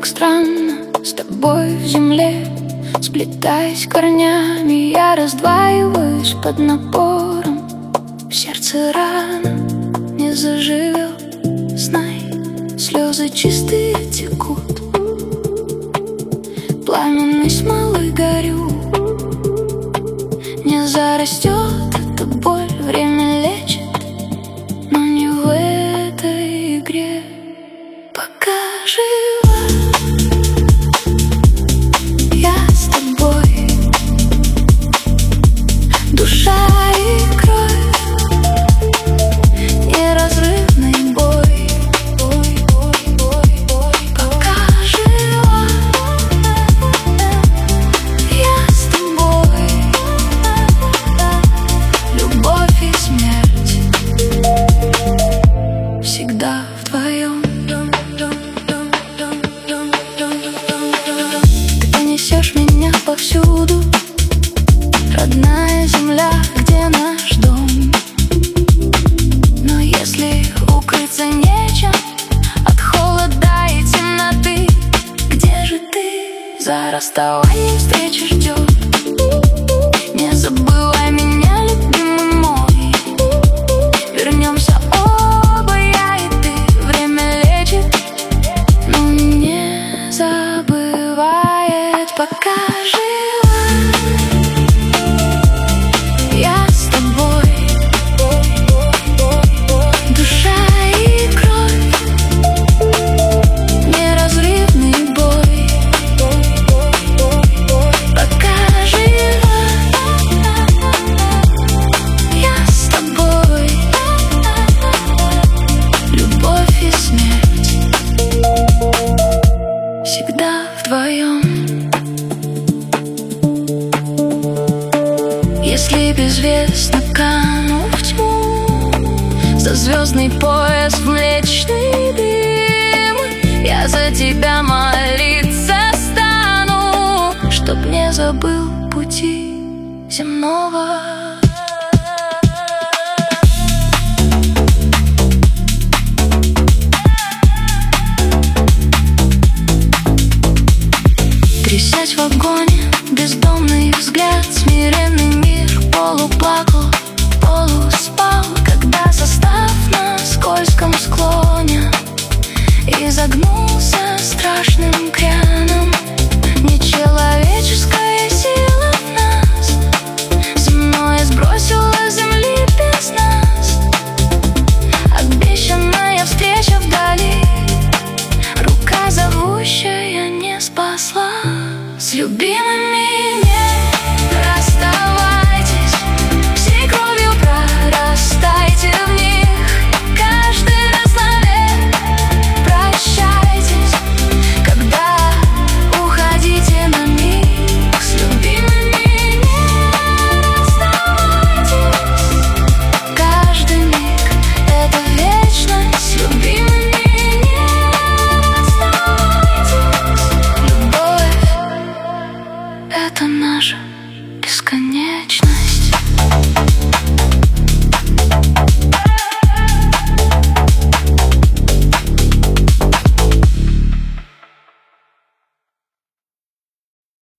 так странно с тобой в земле. Сплетаясь корнями, я раздваиваюсь под напором. В сердце рана не заживет, знай, слезы чистые текут. Пламенной смолой горю, не зарастет эта боль, время лечит, но не в этой игре. Пока жива, я с тобой, душа и кровь, неразрывный бой. Пока жива, я с тобой, любовь и смерть всегда вдвоем. Ты понесешь меня повсюду, родная земля, где наш дом. Но если укрыться нечем от холода и темноты, где же ты? За расставанием встреча ждет. Не забывай меня, любимый мой. Вернемся оба, я и ты. Время лечит, но не забывает. Пока жива, я с тобой, душа и кровь, неразрывный бой. Пока жива, я с тобой, любовь и смерть всегда вдвоем. Если безвестно кану в тьму, за звездный пояс в млечный дым, я за тебя молиться стану, чтоб не забыл пути земного. Трясясь в вагоне, бездомный взгляд, смиренный мир полуплакал.